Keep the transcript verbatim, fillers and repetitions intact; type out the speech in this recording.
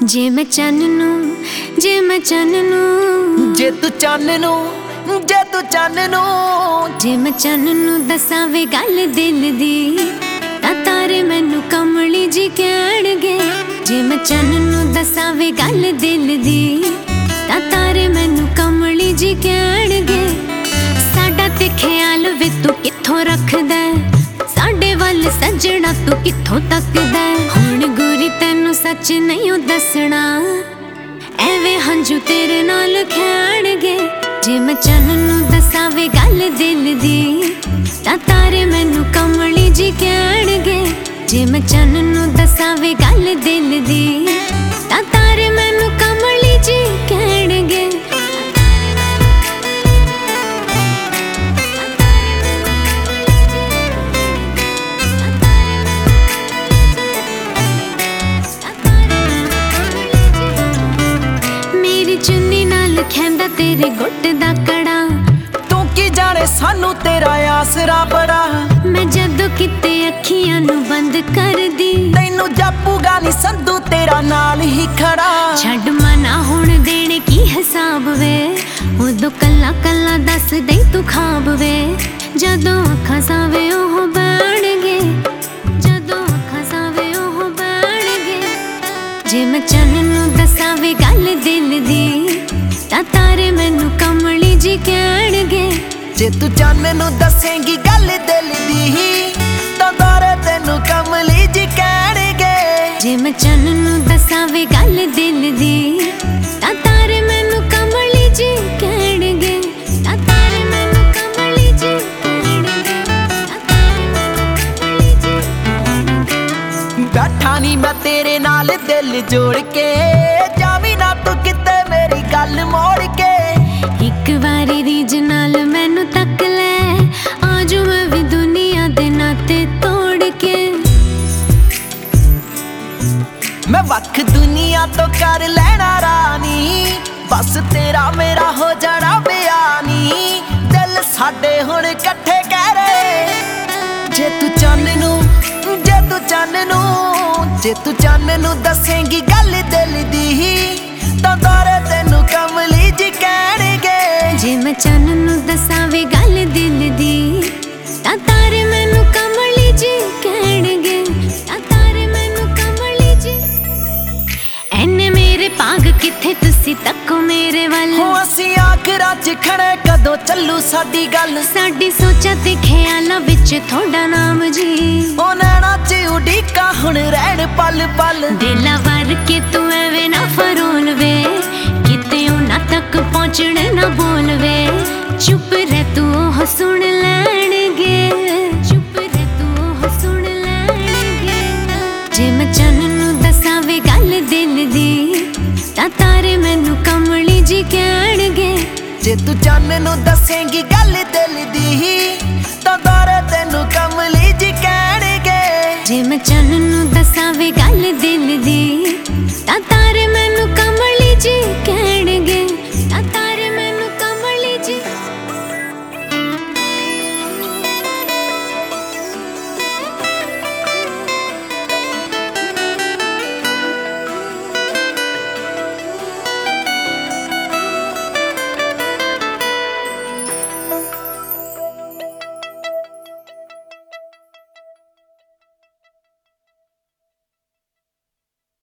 जे मैं चाननू जे मैं चाननू जे तू चाननू जे तू चाननू जे मैं चाननू दसां वे गल दिल दी तां तारे मैनू कमली जी कहणगे। जे मैं चाननू दसां वे गल दिल दी तां तारे मैनू कमली जी कहणगे। साडा ते ख्याल वे तू कित्थों रखदा साडे वल सजना तू कित्थों तकदा। हुण गोरी तैनू सच नहीं दसना एवें हंजू तेरे नाल खैणगे। जे मैं चाननू दसां वे गल दिल दी तां तारे मैनू कमली जी कहणगे। जे मैं चाननू दसां वे गल दिल दी तां तारे मैनू कमली जी कहणगे। मेरी चुन्नी नाल खैंदा तेरे गुट दा कड़ा तू की जाने सानू तेरा आसरा बड़ा। मैं जदों किते अखियां नू बंद कर दी तैनू जापूगा नी संधू तेरा नाल ही खड़ा। छड़ मना हुण देने की हिसाब वे उदों कल्ला कल्ला दस दई तू खाब वे। जदों अखां सावे ओह बैणगे जदों अखां सावे ओह बैणगे। जे मैं चाननू दसां वे गल दिल दी तां तारे मैनू कमली जी कहणगे। जे तू चाननू दसेंगी गल दिल दी तां तारे तैनू कमली जी कहणगे। जे मैं चाननू दसां वे गल दिल दी तां तारे मैनू कमली जी कहणगे। तां तारे मैनू कमली जी कहणगे। तां तारे मैनू कमली जी कहणगे। बैठा नी मैं तेरे नाल दिल जोड़ के जावी ना तू किते मेरी गल मोड़ के। एक वारी रीज नाल मैनू तक ले आजू मैं भी दुनिया दे नाते तोड़ के। मैं वख दुनिया तो कर लेना रानी बस तेरा मेरा हो जाना बयानी। दिल साडे हुण इकट्ठे कह रहे। जे तू चाननू जे तू चाननू जे तू चाननू दसेंगी गल दिल दी तां तारे तैनू कमली जी कहणगे। जे मैं चाननू दसां वे गल दिल दी तां तारे मैनू कमली जी कहणगे। तां तारे मैनू कमली जी। एने मेरे पाग किथे तुसी तको मेरे वल हो असीं आखरां च खड़े कदों चलू साडी गल। साडी सोचां ते ख्यालां विच थोड़ा नाम जी ओ नैना च उडीका हुण रहण पल पल। दिला वर के तू एवें ना फरोल वे किते उन्हां तक पहुंचण ना बोल वे। चुप रह तू ओह सुन लैणगे चुप रह तू ओह सुन लैणगे। जे मैं चाननू दसां वे गल दिल दी तां तारे मैनू कमली जी कहणगे। जे तू चाननू दसेंगी गल दिल दी तां तारे तैनू कमली जी कहणगे। जे मैं चाननू दसां वे गल